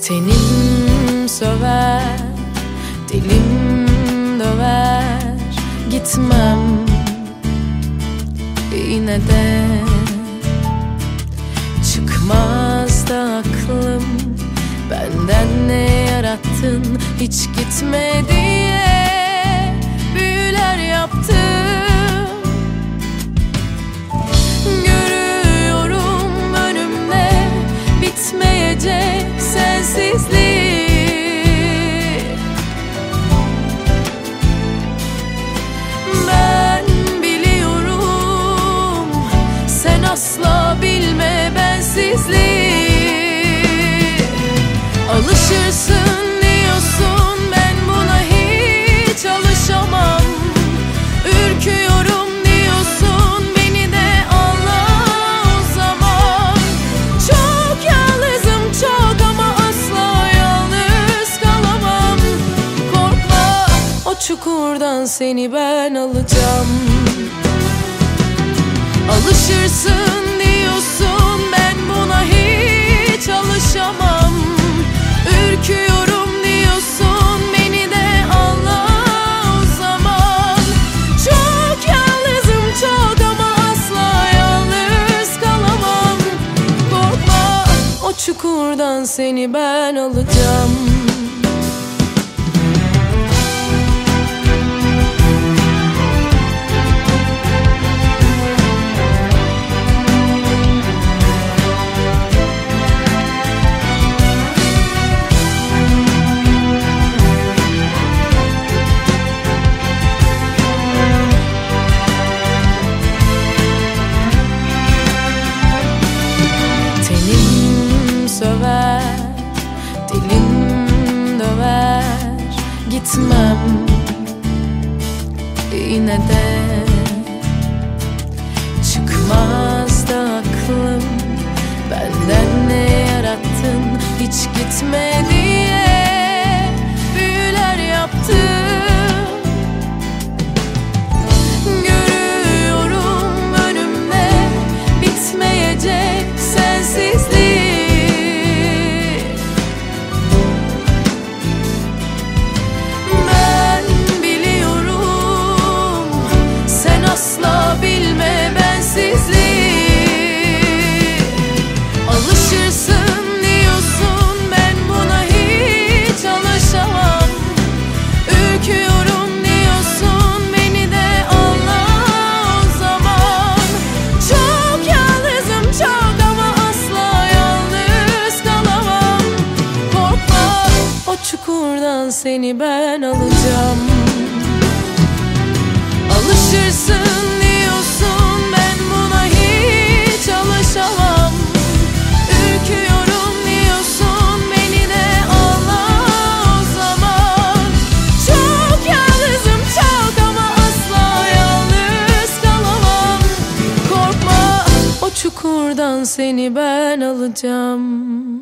Tenim söver, dilim döver, gitmem yine de. Çıkmaz da aklım, benden ne yarattın hiç gitme diye büyüler yaptım. Görüyorum önümde bitmeyecek sensizlik. Ben biliyorum, sen asla bilme bensizliği. Alışırsın diyorsun, ben buna hiç alışamam. Ürküyorum diyorsun, beni de anla o zaman. Çok yalnızım çok, ama asla yalnız kalamam. Korkma, o çukurdan seni ben alacağım. Alışırsın diyorsun, ben buna hiç alışamam. Ürküyorum diyorsun, beni de anla o zaman. Çok yalnızım çok, ama asla yalnız kalamam. Korkma, o çukurdan seni ben alacağım. Söver, dilim döver, gitmem yine de. Çıkmaz da aklım, benden ne yarattın hiç gitme diye büyüler yaptım. Görüyorum önümde bitmeyecek sensizlik. Alışırsın diyorsun, ben buna hiç alışamam. Ürküyorum diyorsun, beni de anla o zaman. Çok yalnızım çok, ama asla yalnız kalamam. Korkma, o çukurdan seni ben alacağım. Alışırsın diyorsun, ben buna hiç alışamam. Ürküyorum diyorsun, beni de anla o zaman. Çok yalnızım çok, ama asla yalnız kalamam. Korkma, o çukurdan seni ben alacağım.